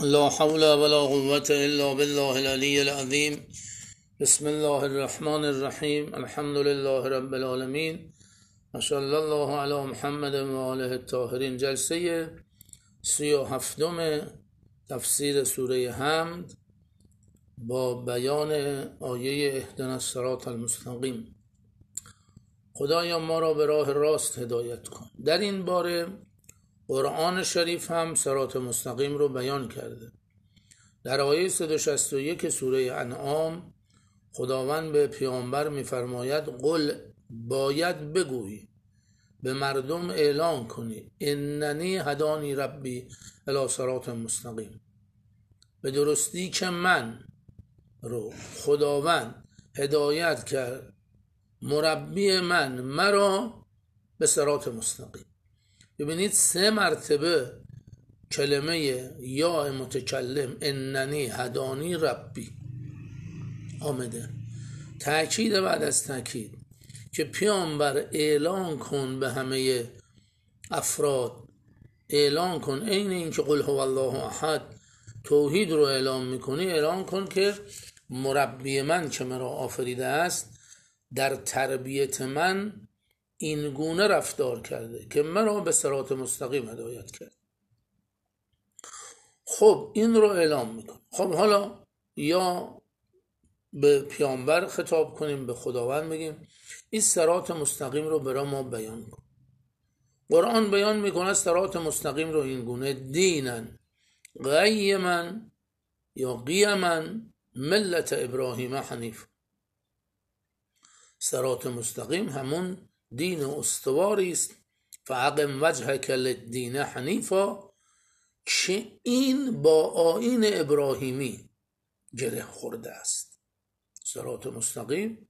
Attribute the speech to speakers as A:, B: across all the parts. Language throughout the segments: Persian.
A: لا حول ولا قوة إلا بالله العلي العظيم. بسم الله الرحمن الرحیم. الحمد لله رب العالمین و صلی الله علی محمد و آله الطاهرین. جلسه 37 تفسیر سوره حمد با بیان آیه اهدنا الصراط المستقیم. خدایا ما را به راه راست هدایت کن. در این باره قرآن شریف هم صراط مستقیم رو بیان کرده. در آیه 161 سوره انعام خداوند به پیامبر می‌فرماید قل، باید بگویی، به مردم اعلان کنی، اننی هدانی ربی الی صراط مستقیم، به درستی که من رو خداوند هدایت کرد، مربی من مرا به صراط مستقیم. ببینید 3 مرتبه کلمه یا متکلم اننی هدانی ربی آمده، تأکید بعد از تأکید که پیامبر اعلان کن به همه افراد، اعلان کن عین این که قل هو الله احد توحید رو اعلان میکنی، اعلان کن که مربی من که مرا آفریده است در تربیت من این گونه رفتار کرده که مرا به صراط مستقیم هدایت کرد. خب این رو اعلام میکن. خب حالا یا به پیامبر خطاب کنیم، به خداوند بگیم این صراط مستقیم رو برای ما بیان کن. قرآن بیان میکنه صراط مستقیم رو این گونه: دینن قیما یا قیما ملت ابراهیم حنیف. صراط مستقیم همون دین استواری است، فاقم وجهک للدین حنیفا، که این با آیین ابراهیمی گره خورده است. صراط مستقیم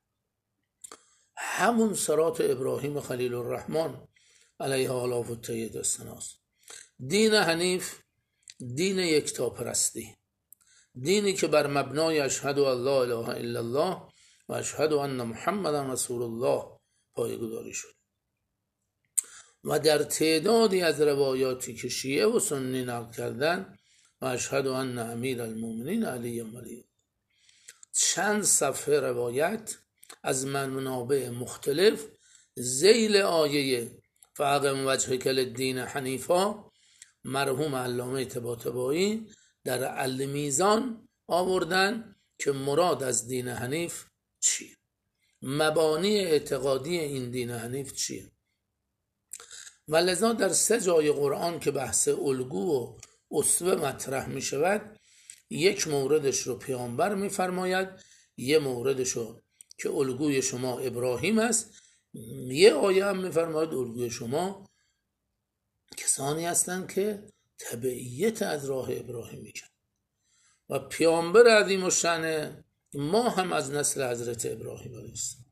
A: همون صراط ابراهیم خلیل الرحمن علیه آلاف و تید السناس. دین حنیف دین یکتاپرستی، دینی که بر مبنای اشهد ان لا اله الا الله و اشهد ان محمدا رسول الله پایه‌گذاری شد و در تعدادی از روایاتی که شیعه و سنی نقل کردن و اشهد ان امیر المؤمنین علی ولی، چند صفحه روایت از منابع مختلف ذیل آیه فاقم وجهک للدین حنیفا مرحوم علامه طباطبایی در المیزان آوردن که مراد از دین حنیف چیه، مبانی اعتقادی این دین حنیف چیه. و لذا در 3 جای قرآن که بحث الگو و اسوه مطرح می شود، یک موردش رو پیامبر می فرماید، یه موردش رو که الگوی شما ابراهیم است، یه آیه هم می فرماید الگوی شما کسانی هستند که تبعیت از راه ابراهیم میکنند و پیامبر عظیم الشأن ما هم از نسل حضرت ابراهیم علیه السلام.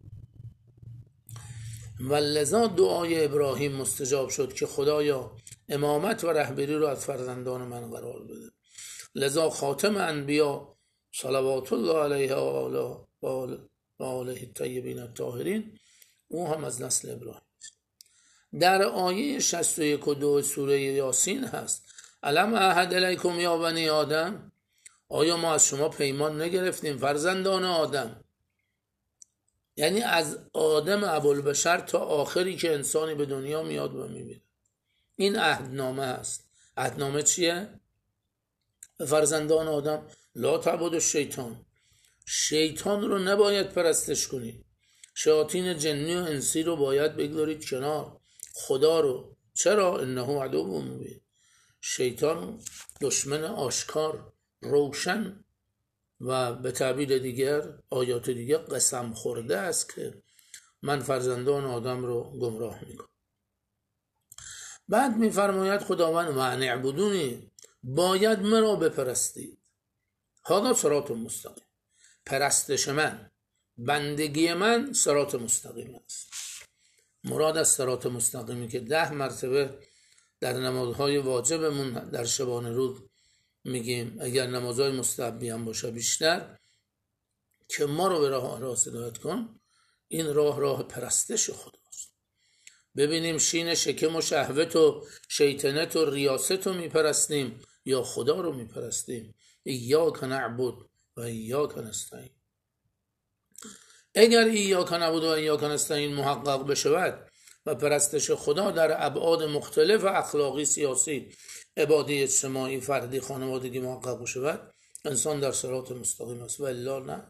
A: و لذا دعای ابراهیم مستجاب شد که خدایا امامت و رهبری رو از فرزندان من قرار بده. لذا خاتم انبیا صلوات الله علیه و آله الطیبین الطاهرین او هم از نسل ابراهیم. در آیه 61 و 2 سوره یاسین هست الم اعهد الیکم یا بنی آدم، آیا ما از شما پیمان نگرفتیم فرزندان آدم؟ یعنی از آدم ابوالبشر تا آخری که انسانی به دنیا میاد و میمیره، این عهدنامه هست. عهدنامه چیه؟ فرزندان آدم لا تعبدوا الشیطان، شیطان رو نباید پرستش کنید، شیاطین جنی و انسی رو باید بگذارید کنار، خدا رو. چرا؟ انه عدو مبین، شیطان دشمن آشکار روشن و به تعبیر دیگر آیات دیگر قسم خورده است که من فرزندان آدم رو گمراه میکنم. بعد میفرماید خداوند و اعبدونی، باید مرا بپرستید. هذا صراط مستقیم، پرستش من، بندگی من صراط مستقیم است. مراد از صراط مستقیمی که 10 مرتبه در نمازهای واجبمون در شبانه روز میگیم، اگر نمازهای مستحبی هم باشه بیشتر، که ما رو به راه راست هدایت کن. این راه پرستش خداست. ببینیم شین شکم و شهوت و شیطنت و ریاست رو میپرستیم یا خدا رو میپرستیم. ایاک نعبد و ایاک نستعین. اگر ایاک نعبد و ایاک نستعین محقق بشود و پرستش خدا در ابعاد مختلف اخلاقی، سیاسی، عبادی، اجتماعی، فردی، خانوادگی محقق بشود، انسان در صراط مستقیم است و الا نه.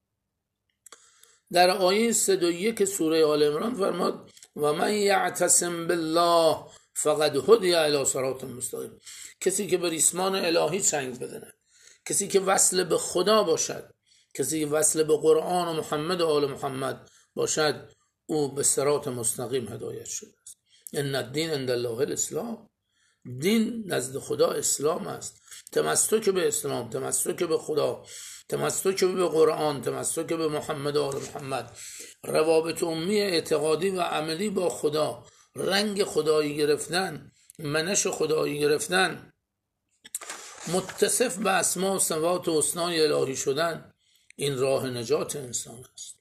A: در آیه 101 سوره آل عمران فرماد و من یعتصم بالله فقد هدی الی صراط مستقیم. کسی که به ریسمان الهی چنگ بدهد، کسی که وصل به خدا باشد، کسی که وصل به قرآن و محمد و آل محمد باشد، او به صراط مستقیم هدایت شده است. ان الدین عند الله الاسلام. دین نزد خدا اسلام است. تمسک به اسلام، تمسک به خدا، تمسک به قرآن، تمسک به محمد و آل محمد، روابط عمومی اعتقادی و عملی با خدا، رنگ خدایی گرفتن، منش خدایی گرفتن، متصف به اسما و صفات و حسنای الهی شدن، این راه نجات انسان است.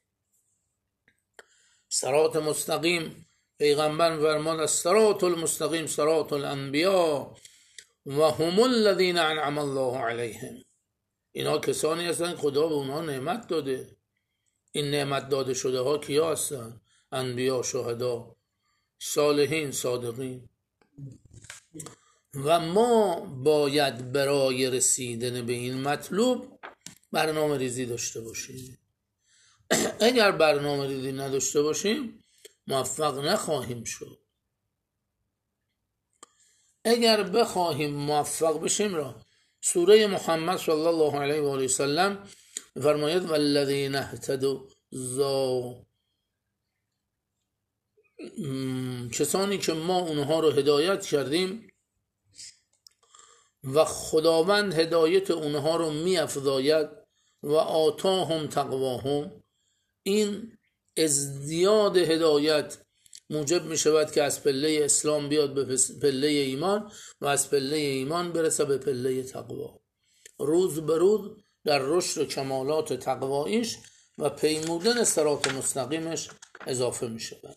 A: صراط مستقیم، پیغمبر فرمود الصراط المستقیم صراط الانبیاء و هم الذین انعم الله علیهم. اینا کسانی هستند خدا به اونها نعمت داده. این نعمت داده شده ها کیا هستند؟ انبیا، شهدا، صالحین، صادقین. و ما باید برای رسیدن به این مطلوب برنامه ریزی داشته باشیم. اگر برنامه ریزی نداشته باشیم موفق نخواهیم شد. اگر بخواهیم موفق بشیم را سوره محمد صلی الله علیه و آله و سلم فرماید والذین اهتدوا، کسانی که ما اونها رو هدایت کردیم و خداوند هدایت اونها رو می‌افزاید و آتاهم تقواهم. این ازدیاد هدایت موجب می شود که از پله اسلام بیاد به پله ایمان و از پله ایمان برسه به پله تقوا. روز به روز در رشد و کمالات تقواییش و پیمودن صراط مستقیمش اضافه می شود.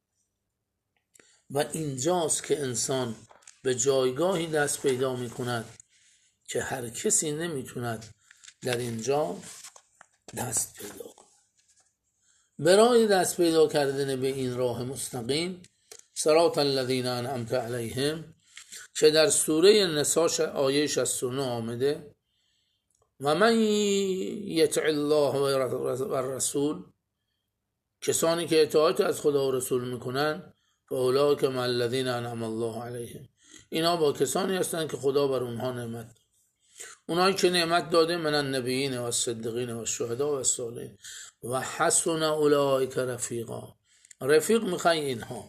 A: و اینجاست که انسان به جایگاهی دست پیدا می کند که هر کسی نمی توند در اینجا دست پیدا کند. برای دست پیدا کردن به این راه مستقیم، صراط الذین انعمت علیهم، که در سوره نساء آیه 69 آمده و من یطع الله و الرسول، کسانی که اطاعت از خدا و رسول میکنن، فاولئک مع الذین انعم الله علیهم، اینا با کسانی هستند که خدا بر اونها نعمت داده. اونایی که نعمت داده من النبیین و الصدیقین و الشهداء و الصالحین و حسن اولئک رفیقا. رفیق میخوای اینها.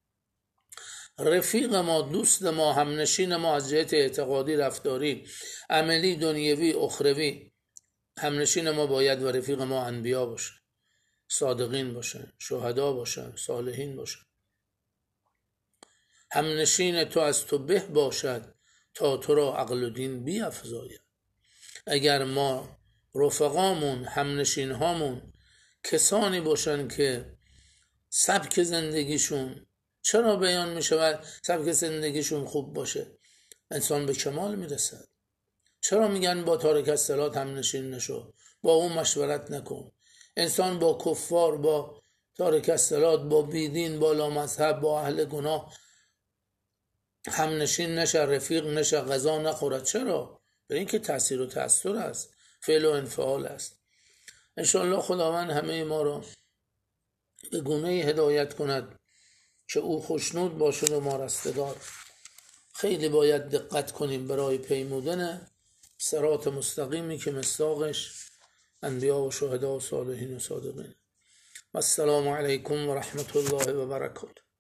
A: رفیق ما، دوست ما، همنشین ما از جهت اعتقادی، رفتاری، عملی، دنیوی، اخروی، همنشین ما باید و رفیق ما انبیا باشه، صادقین باشن، شهدا باشن، صالحین باشن. همنشین تو از تو به باشد تا تو را عقل و دین بیفزاید. اگر ما رفقامون، همنشین هامون کسانی باشن که سبک زندگیشون، چرا بیان می شود سبک زندگیشون خوب باشه؟ انسان به کمال می رسد. چرا میگن با تارک الصلات همنشین نشو، با اون مشورت نکن؟ انسان با کفار، با تارک الصلات، با بیدین، با لامذهب، با اهل گناه همنشین نشه، رفیق نشه، غذا نخورد. چرا؟ برای اینکه تأثیر و تأثیر است، فعل و انفعال است. انشاءالله خداوند همه ما را به گونه‌ای هدایت کند که او خوشنود باشد و ما رستگار. خیلی باید دقت کنیم برای پیمودن صراط مستقیمی که مصداقش انبیا و شهدا و صالحین و صادقین. و السلام علیکم و رحمت الله و برکاته.